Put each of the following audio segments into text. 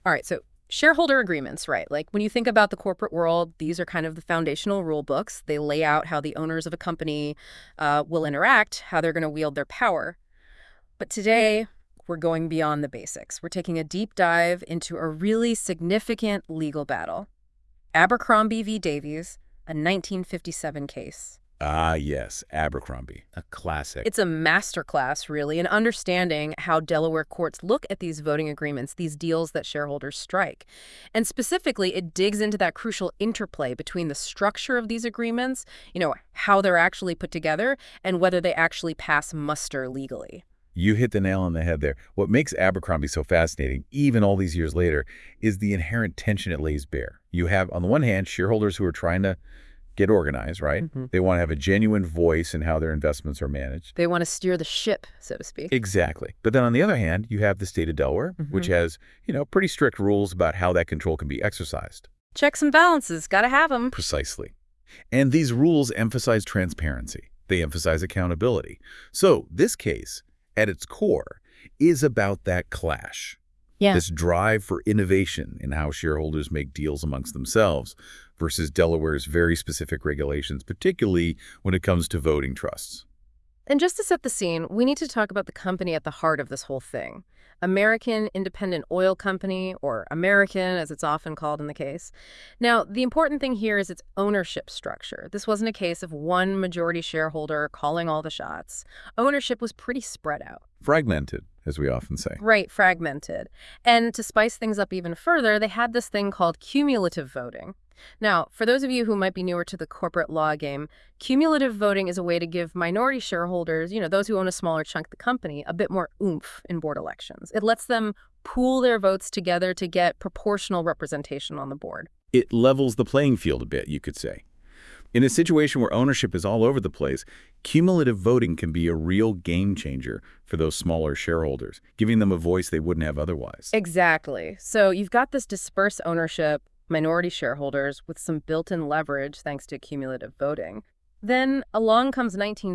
All right, so shareholder agreements, right? Like when you think about the corporate world, these are kind of the foundational rule books. They lay out how the owners of a company will interact, how they're going to wield their power. But today, we're going beyond the basics. We're taking a deep dive into a really significant legal battle. Abercrombie v. Davies, a 1957 case. Ah, yes, Abercrombie, a classic. It's a masterclass, really, in understanding how Delaware courts look at these voting agreements, these deals that shareholders strike. And specifically, it digs into that crucial interplay between the structure of these agreements, how they're actually put together, and whether they actually pass muster legally. You hit the nail on the head there. What makes Abercrombie so fascinating, even all these years later, is the inherent tension it lays bare. You have, on the one hand, shareholders who are trying to get organized, right? They want to have a genuine voice in how their investments are managed. They want to steer the ship, so to speak. Exactly. But then on the other hand, you have the state of Delaware, which has, pretty strict rules about how that control can be exercised. Checks and balances, gotta have them. Precisely. And these rules emphasize transparency. They emphasize accountability. So this case, at its core, is about that clash. Yeah. This drive for innovation in how shareholders make deals amongst themselves versus Delaware's very specific regulations, particularly when it comes to voting trusts. And just to set the scene, we need to talk about the company at the heart of this whole thing. American Independent Oil Company, or American as it's often called in the case. Now, the important thing here is its ownership structure. This wasn't a case of one majority shareholder calling all the shots. Ownership was pretty spread out. Fragmented, as we often say. Right, fragmented. And to spice things up even further, they had this thing called cumulative voting. Now, for those of you who might be newer to the corporate law game, cumulative voting is a way to give minority shareholders, those who own a smaller chunk of the company, a bit more oomph in board elections. It lets them pool their votes together to get proportional representation on the board. It levels the playing field a bit, you could say. In a situation where ownership is all over the place, cumulative voting can be a real game changer for those smaller shareholders, giving them a voice they wouldn't have otherwise. Exactly. So you've got this dispersed ownership, minority shareholders with some built-in leverage thanks to cumulative voting. Then along comes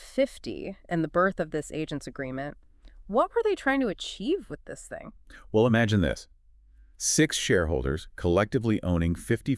1950 and the birth of this agents agreement. What were they trying to achieve with this thing? Well, imagine this. 6 shareholders collectively owning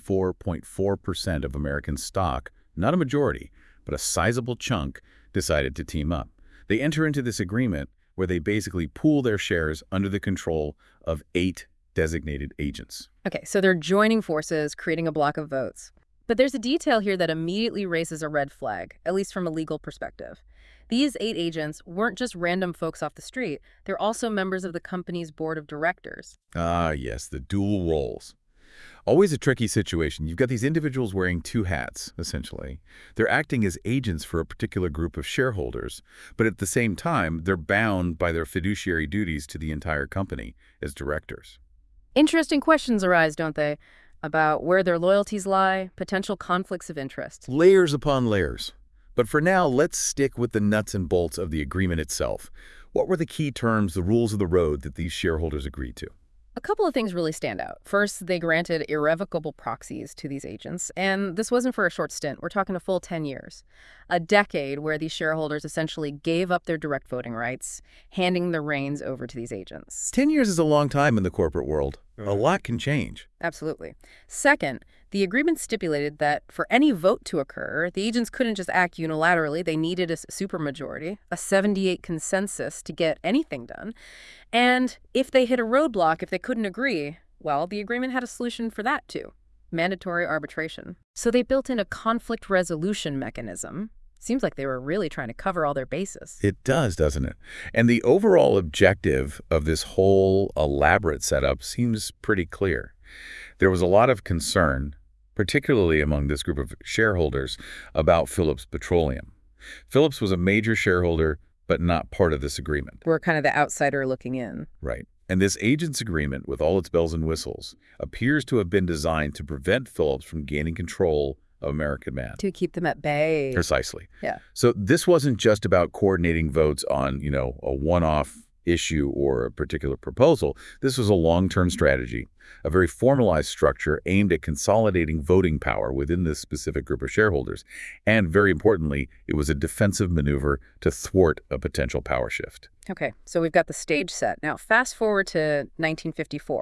54.4% of American stock, not a majority, but a sizable chunk, decided to team up. They enter into this agreement where they basically pool their shares under the control of 8 designated agents. Okay, so they're joining forces, creating a block of votes. But there's a detail here that immediately raises a red flag, at least from a legal perspective. These 8 agents weren't just random folks off the street. They're also members of the company's board of directors. Ah, yes, the dual roles. Always a tricky situation. You've got these individuals wearing 2 hats, essentially. They're acting as agents for a particular group of shareholders, but at the same time, they're bound by their fiduciary duties to the entire company as directors. Interesting questions arise, don't they? About where their loyalties lie, potential conflicts of interest. Layers upon layers. But for now, let's stick with the nuts and bolts of the agreement itself. What were the key terms, the rules of the road that these shareholders agreed to? A couple of things really stand out. First, they granted irrevocable proxies to these agents, and this wasn't for a short stint. We're talking a full 10 years. A decade where these shareholders essentially gave up their direct voting rights, handing the reins over to these agents. 10 years is a long time in the corporate world. A lot can change. Absolutely. Second, the agreement stipulated that for any vote to occur, the agents couldn't just act unilaterally. They needed a supermajority, a 78 consensus to get anything done. And if they hit a roadblock, if they couldn't agree, well, the agreement had a solution for that too. Mandatory arbitration. So they built in a conflict resolution mechanism. Seems like they were really trying to cover all their bases. It does, doesn't it? And the overall objective of this whole elaborate setup seems pretty clear. There was a lot of concern, particularly among this group of shareholders, about Phillips Petroleum. Phillips was a major shareholder, but not part of this agreement. We're kind of the outsider looking in. Right. And this agents agreement, with all its bells and whistles, appears to have been designed to prevent Phillips from gaining control of American Man. To keep them at bay. Precisely. Yeah. So this wasn't just about coordinating votes on, a one-off issue or a particular proposal. This was a long-term strategy, a very formalized structure aimed at consolidating voting power within this specific group of shareholders. And very importantly, it was a defensive maneuver to thwart a potential power shift. Okay, so we've got the stage set. Now, fast forward to 1954.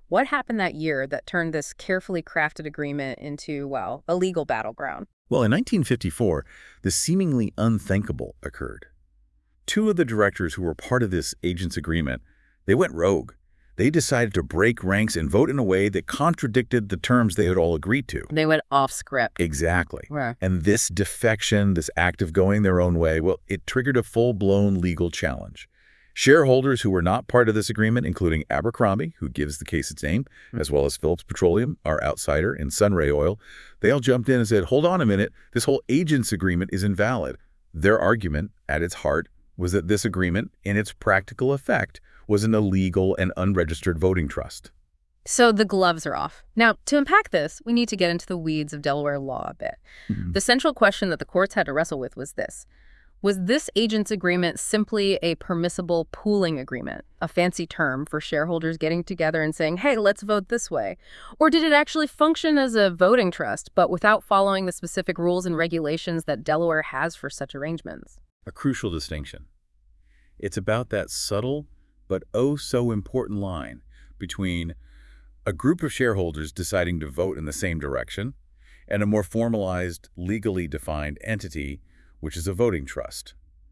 What happened that year that turned this carefully crafted agreement into, well, a legal battleground? Well, in 1954, the seemingly unthinkable occurred. Two of the directors who were part of this agents agreement, they went rogue. They decided to break ranks and vote in a way that contradicted the terms they had all agreed to. They went off script. Exactly. Right. And this defection, this act of going their own way, well, it triggered a full-blown legal challenge. Shareholders who were not part of this agreement, including Abercrombie, who gives the case its name, as well as Phillips Petroleum, our outsider, and Sunray Oil, they all jumped in and said, hold on a minute, this whole agents agreement is invalid. Their argument, at its heart, was that this agreement, in its practical effect, was an illegal and unregistered voting trust. So the gloves are off. Now, to unpack this, we need to get into the weeds of Delaware law a bit. The central question that the courts had to wrestle with was this. Was this agents agreement simply a permissible pooling agreement, a fancy term for shareholders getting together and saying, hey, let's vote this way? Or did it actually function as a voting trust, but without following the specific rules and regulations that Delaware has for such arrangements? A crucial distinction. It's about that subtle but oh so important line between a group of shareholders deciding to vote in the same direction and a more formalized, legally defined entity, which is a voting trust.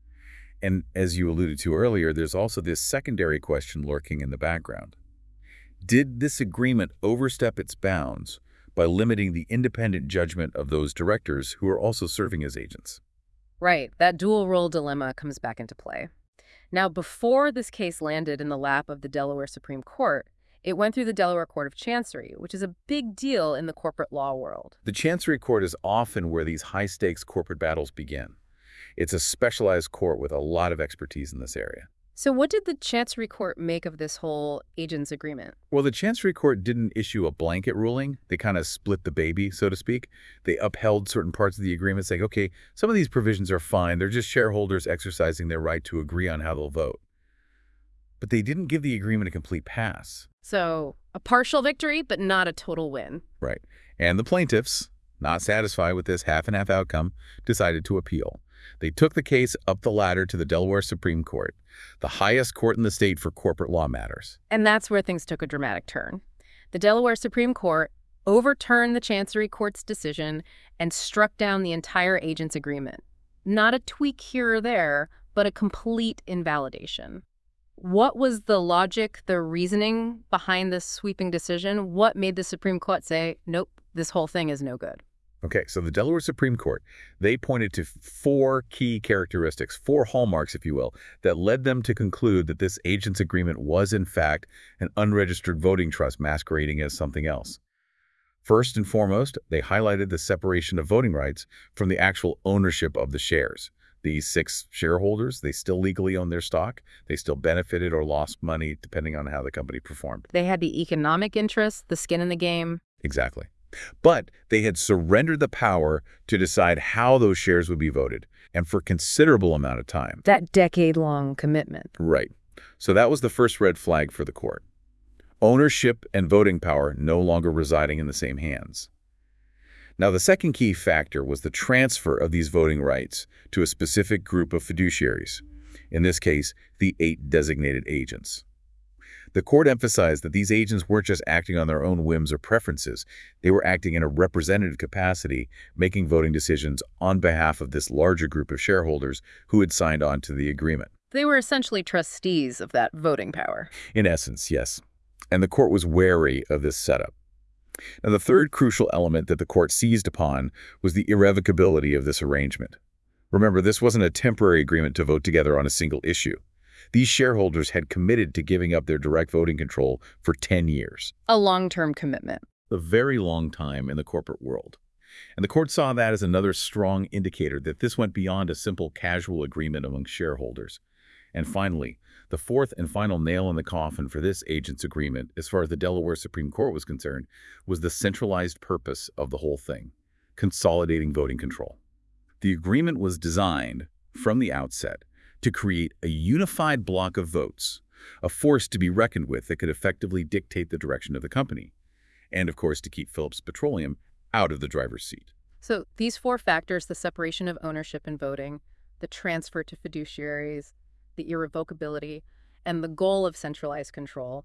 And as you alluded to earlier, there's also this secondary question lurking in the background. Did this agreement overstep its bounds by limiting the independent judgment of those directors who are also serving as agents? Right, that dual role dilemma comes back into play. Now, before this case landed in the lap of the Delaware Supreme Court, it went through the Delaware Court of Chancery, which is a big deal in the corporate law world. The Chancery Court is often where these high-stakes corporate battles begin. It's a specialized court with a lot of expertise in this area. So what did the Chancery Court make of this whole agents agreement? Well, the Chancery Court didn't issue a blanket ruling. They kind of split the baby, so to speak. They upheld certain parts of the agreement, saying, okay, some of these provisions are fine. They're just shareholders exercising their right to agree on how they'll vote. But they didn't give the agreement a complete pass. So a partial victory, but not a total win. Right. And the plaintiffs, not satisfied with this half-and-half outcome, decided to appeal. They took the case up the ladder to the Delaware Supreme Court, the highest court in the state for corporate law matters. And that's where things took a dramatic turn. The Delaware Supreme Court overturned the Chancery Court's decision and struck down the entire agents agreement. Not a tweak here or there, but a complete invalidation. What was the logic, the reasoning behind this sweeping decision? What made the Supreme Court say, nope, this whole thing is no good? Okay, so the Delaware Supreme Court, they pointed to four key characteristics, four hallmarks, if you will, that led them to conclude that this agents agreement was, in fact, an unregistered voting trust masquerading as something else. First and foremost, they highlighted the separation of voting rights from the actual ownership of the shares. These 6 shareholders, they still legally own their stock. They still benefited or lost money depending on how the company performed. They had the economic interest, the skin in the game. Exactly. But they had surrendered the power to decide how those shares would be voted, and for a considerable amount of time. That decade-long commitment. Right. So that was the first red flag for the court. Ownership and voting power no longer residing in the same hands. Now, the second key factor was the transfer of these voting rights to a specific group of fiduciaries, in this case, the 8 designated agents. The court emphasized that these agents weren't just acting on their own whims or preferences. They were acting in a representative capacity, making voting decisions on behalf of this larger group of shareholders who had signed on to the agreement. They were essentially trustees of that voting power. In essence, yes. And the court was wary of this setup. Now, the third crucial element that the court seized upon was the irrevocability of this arrangement. Remember, this wasn't a temporary agreement to vote together on a single issue. These shareholders had committed to giving up their direct voting control for 10 years. A long-term commitment. A very long time in the corporate world. And the court saw that as another strong indicator that this went beyond a simple casual agreement among shareholders. And finally, the fourth and final nail in the coffin for this agents agreement, as far as the Delaware Supreme Court was concerned, was the centralized purpose of the whole thing, consolidating voting control. The agreement was designed, from the outset, to create a unified block of votes, a force to be reckoned with that could effectively dictate the direction of the company, and of course to keep Phillips Petroleum out of the driver's seat. So these 4 factors, the separation of ownership and voting, the transfer to fiduciaries, the irrevocability, and the goal of centralized control,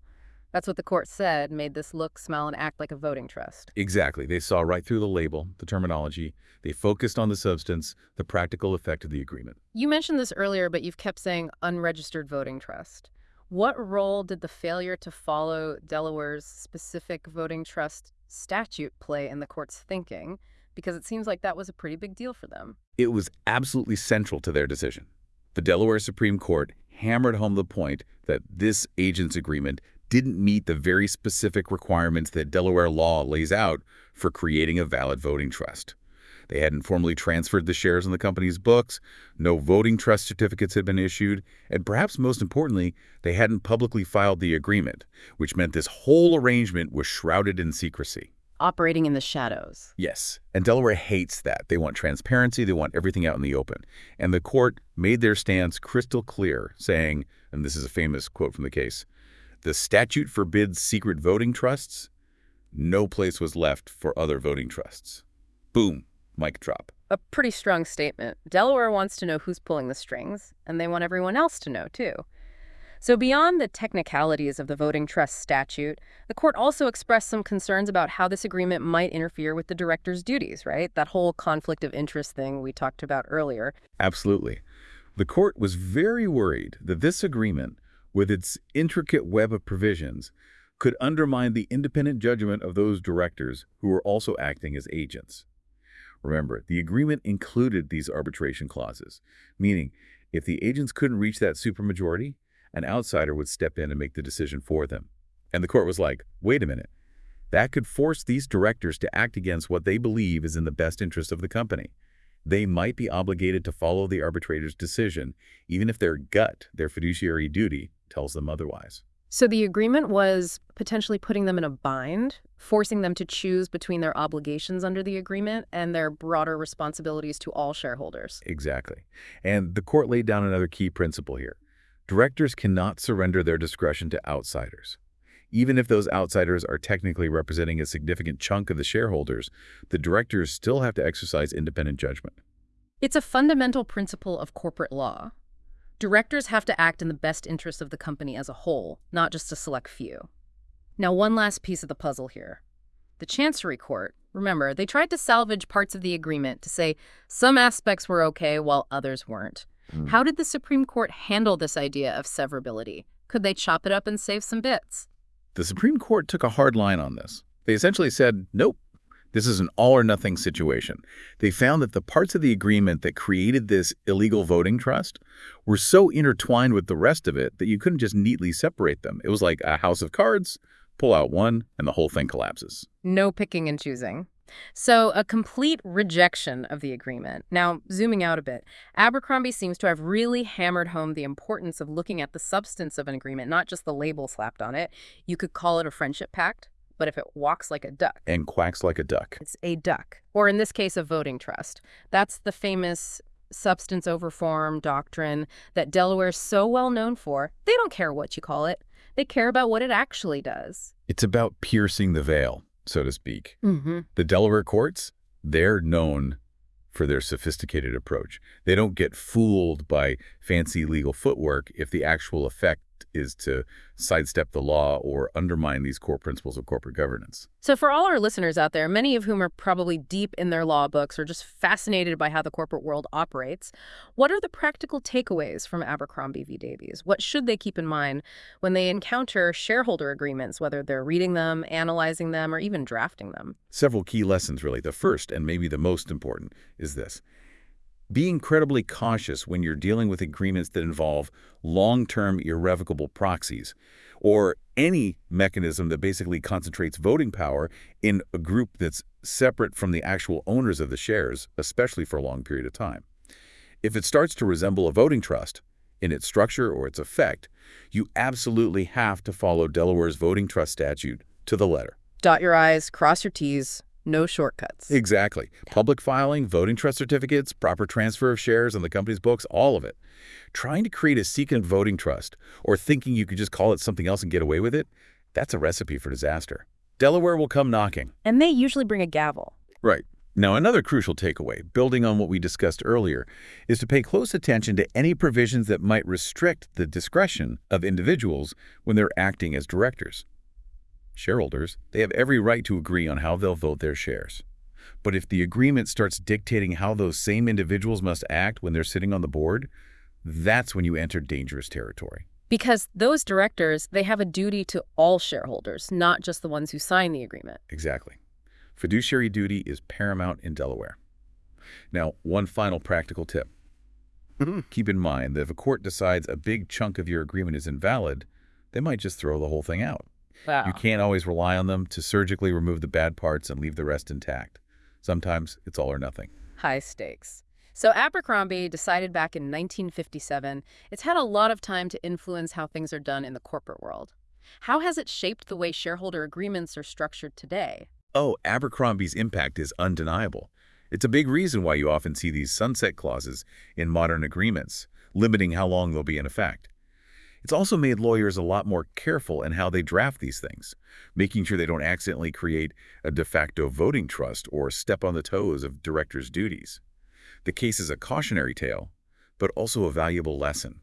That's what the court said made this look, smell, and act like a voting trust. Exactly. They saw right through the label, the terminology. They focused on the substance, the practical effect of the agreement. You mentioned this earlier, but you've kept saying unregistered voting trust. What role did the failure to follow Delaware's specific voting trust statute play in the court's thinking? Because it seems like that was a pretty big deal for them. It was absolutely central to their decision. The Delaware Supreme Court hammered home the point that this agent's agreement didn't meet the very specific requirements that Delaware law lays out for creating a valid voting trust. They hadn't formally transferred the shares in the company's books, no voting trust certificates had been issued, and perhaps most importantly, they hadn't publicly filed the agreement, which meant this whole arrangement was shrouded in secrecy. Operating in the shadows. Yes, and Delaware hates that. They want transparency, they want everything out in the open. And the court made their stance crystal clear, saying, and this is a famous quote from the case, "The statute forbids secret voting trusts. No place was left for other voting trusts." Boom. Mic drop. A pretty strong statement. Delaware wants to know who's pulling the strings, and they want everyone else to know, too. So beyond the technicalities of the voting trust statute, the court also expressed some concerns about how this agreement might interfere with the director's duties, right? That whole conflict of interest thing we talked about earlier. Absolutely. The court was very worried that this agreement, with its intricate web of provisions, could undermine the independent judgment of those directors who were also acting as agents. Remember, the agreement included these arbitration clauses, meaning if the agents couldn't reach that supermajority, an outsider would step in and make the decision for them. And the court was like, wait a minute, that could force these directors to act against what they believe is in the best interest of the company. They might be obligated to follow the arbitrator's decision, even if their gut, their fiduciary duty, tells them otherwise. So the agreement was potentially putting them in a bind, forcing them to choose between their obligations under the agreement and their broader responsibilities to all shareholders. Exactly. And the court laid down another key principle here. Directors cannot surrender their discretion to outsiders. Even if those outsiders are technically representing a significant chunk of the shareholders, the directors still have to exercise independent judgment. It's a fundamental principle of corporate law. Directors have to act in the best interest of the company as a whole, not just a select few. Now, one last piece of the puzzle here. The Chancery Court, remember, they tried to salvage parts of the agreement to say some aspects were okay while others weren't. How did the Supreme Court handle this idea of severability? Could they chop it up and save some bits? The Supreme Court took a hard line on this. They essentially said, nope, this is an all-or-nothing situation. They found that the parts of the agreement that created this illegal voting trust were so intertwined with the rest of it that you couldn't just neatly separate them. It was like a house of cards, pull out one, and the whole thing collapses. No picking and choosing. So a complete rejection of the agreement. Now, zooming out a bit, Abercrombie seems to have really hammered home the importance of looking at the substance of an agreement, not just the label slapped on it. You could call it a friendship pact, but if it walks like a duck. And quacks like a duck. It's a duck. Or in this case, a voting trust. That's the famous substance over form doctrine that Delaware's so well known for. They don't care what you call it. They care about what it actually does. It's about piercing the veil, so to speak. The Delaware courts, they're known for their sophisticated approach. They don't get fooled by fancy legal footwork if the actual effect is to sidestep the law or undermine these core principles of corporate governance. So for all our listeners out there, many of whom are probably deep in their law books or just fascinated by how the corporate world operates, what are the practical takeaways from Abercrombie v. Davies? What should they keep in mind when they encounter shareholder agreements, whether they're reading them, analyzing them, or even drafting them? Several key lessons, really. The first, and maybe the most important, is this. Be incredibly cautious when you're dealing with agreements that involve long-term irrevocable proxies or any mechanism that basically concentrates voting power in a group that's separate from the actual owners of the shares, especially for a long period of time. If it starts to resemble a voting trust in its structure or its effect, you absolutely have to follow Delaware's voting trust statute to the letter. Dot your I's, cross your T's. No shortcuts. Exactly. Public filing, voting trust certificates, proper transfer of shares on the company's books, all of it. Trying to create a secret voting trust or thinking you could just call it something else and get away with it, that's a recipe for disaster. Delaware will come knocking. And they usually bring a gavel. Right. Now, another crucial takeaway, building on what we discussed earlier, is to pay close attention to any provisions that might restrict the discretion of individuals when they're acting as directors. Shareholders, they have every right to agree on how they'll vote their shares. But if the agreement starts dictating how those same individuals must act when they're sitting on the board, that's when you enter dangerous territory. Because those directors, they have a duty to all shareholders, not just the ones who sign the agreement. Exactly. Fiduciary duty is paramount in Delaware. Now, one final practical tip. Keep in mind that if a court decides a big chunk of your agreement is invalid, they might just throw the whole thing out. Wow. You can't always rely on them to surgically remove the bad parts and leave the rest intact. Sometimes it's all or nothing. High stakes. So Abercrombie decided back in 1957 it's had a lot of time to influence how things are done in the corporate world. How has it shaped the way shareholder agreements are structured today? Oh, Abercrombie's impact is undeniable. It's a big reason why you often see these sunset clauses in modern agreements, limiting how long they'll be in effect. It's also made lawyers a lot more careful in how they draft these things, making sure they don't accidentally create a de facto voting trust or step on the toes of directors' duties. The case is a cautionary tale, but also a valuable lesson.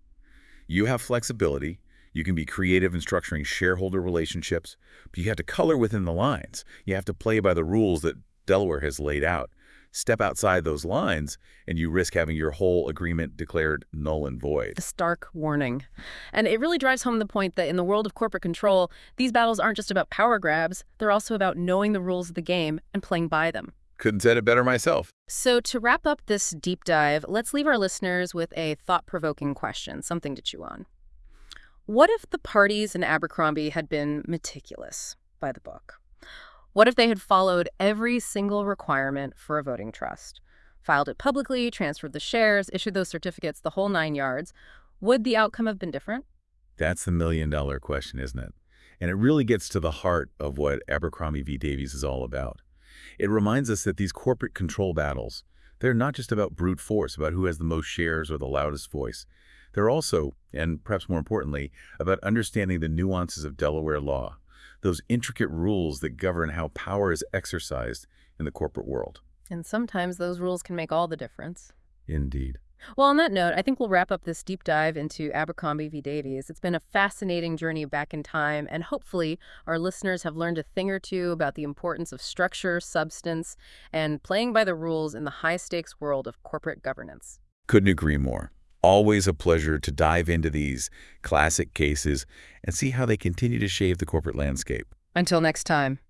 You have flexibility, you can be creative in structuring shareholder relationships, but you have to color within the lines. You have to play by the rules that Delaware has laid out. Step outside those lines, and you risk having your whole agreement declared null and void. A stark warning. And it really drives home the point that in the world of corporate control, these battles aren't just about power grabs, they're also about knowing the rules of the game and playing by them. Couldn't said it better myself. So to wrap up this deep dive, let's leave our listeners with a thought-provoking question, something to chew on. What if the parties in Abercrombie had been meticulous by the book? What if they had followed every single requirement for a voting trust? Filed it publicly, transferred the shares, issued those certificates, the whole 9 yards. Would the outcome have been different? That's the million-dollar question, isn't it? And it really gets to the heart of what Abercrombie v. Davies is all about. It reminds us that these corporate control battles, they're not just about brute force, about who has the most shares or the loudest voice. They're also, and perhaps more importantly, about understanding the nuances of Delaware law, those intricate rules that govern how power is exercised in the corporate world. And sometimes those rules can make all the difference. Indeed. Well, on that note, I think we'll wrap up this deep dive into Abercrombie v. Davies. It's been a fascinating journey back in time, and hopefully our listeners have learned a thing or two about the importance of structure, substance, and playing by the rules in the high-stakes world of corporate governance. Couldn't agree more. Always a pleasure to dive into these classic cases and see how they continue to shape the corporate landscape. Until next time.